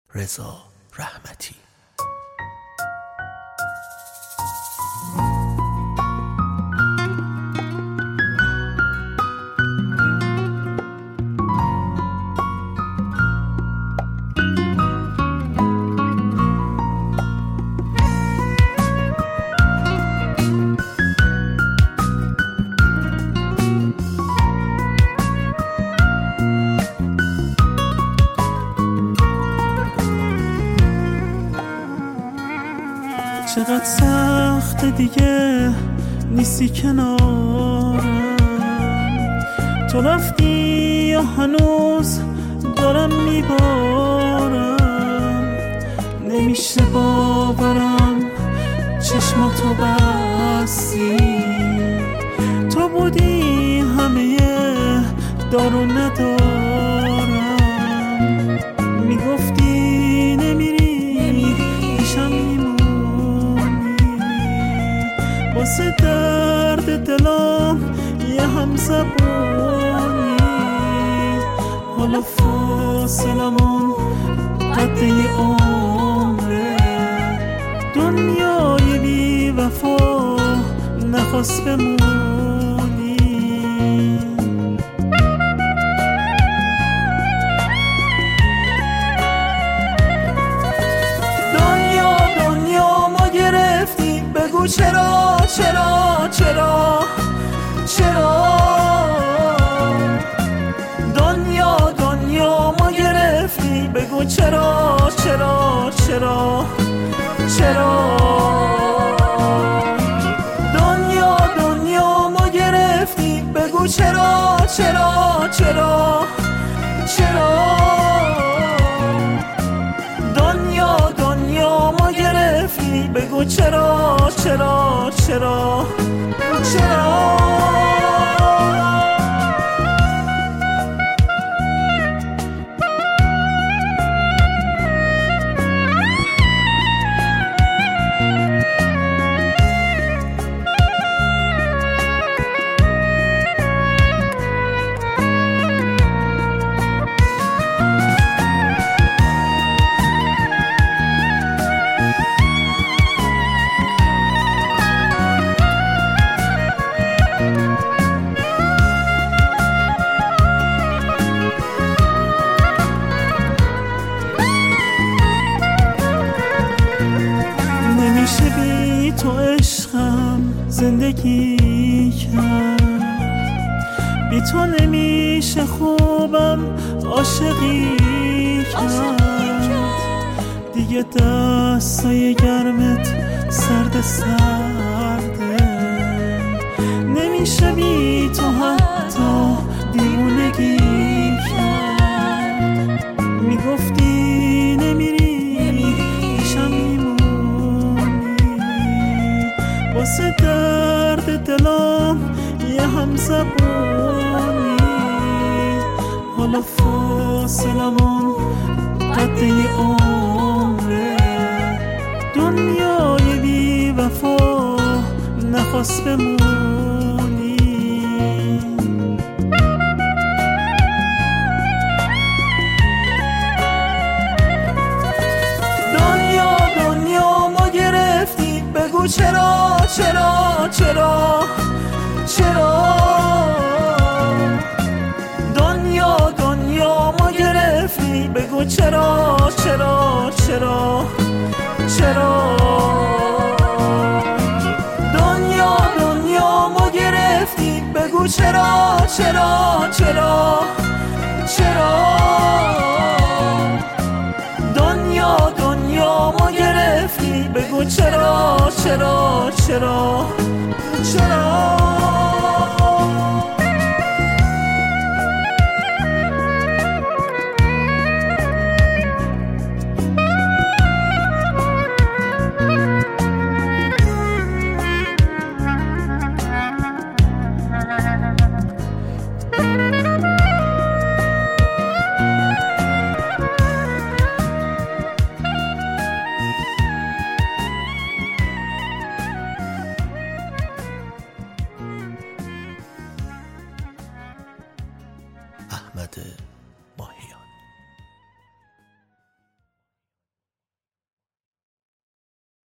رضا رحمتی. چقدر سخت دیگه نیستی کنارم، تو رفتی یا هنوز دارم میبارم، نمیشه باورم چشماتو بستی، تو بودی همه دارو ندارم، میگفتی نمیری پیشم میمونی، واسه درد دلم یه همزبونی، حالا فاصلمون قد یه عمره، دنیای بی وفا نخواست بمونی. دنیا ما گرفتی، بگو چرا چرا چرا چرا. دنیا ما گرفتی، بگو چرا چرا چرا چرا. دنیا ما گرفتی، بگو چرا چرا چرا چرا. دنیا ما گرفتی، بگو چرا چرا چرا چرا. نمیشه بی تو عشقم زندگی کرد، بی تو نمیشه خوبم عاشقی کرد، دیگه دستای گرمت سرد سرده، نمیشه بی تو حتی دیوونگی کرد، میگفتی نمیری پیشم میمونی، واسه درد دلم یه همزبونی، حالا فاصلمون قد یه عمره، دنیای بی وفا نخواست بمونی. دنیا ما گرفتی، بگو چرا چرا چرا چرا. دنیا ما گرفتی، بگو چرا چرا چرا چرا. دنیا ما گرفتی، بگو چرا چرا چرا چرا. دنیا ما گرفتی، بگو چرا چرا چرا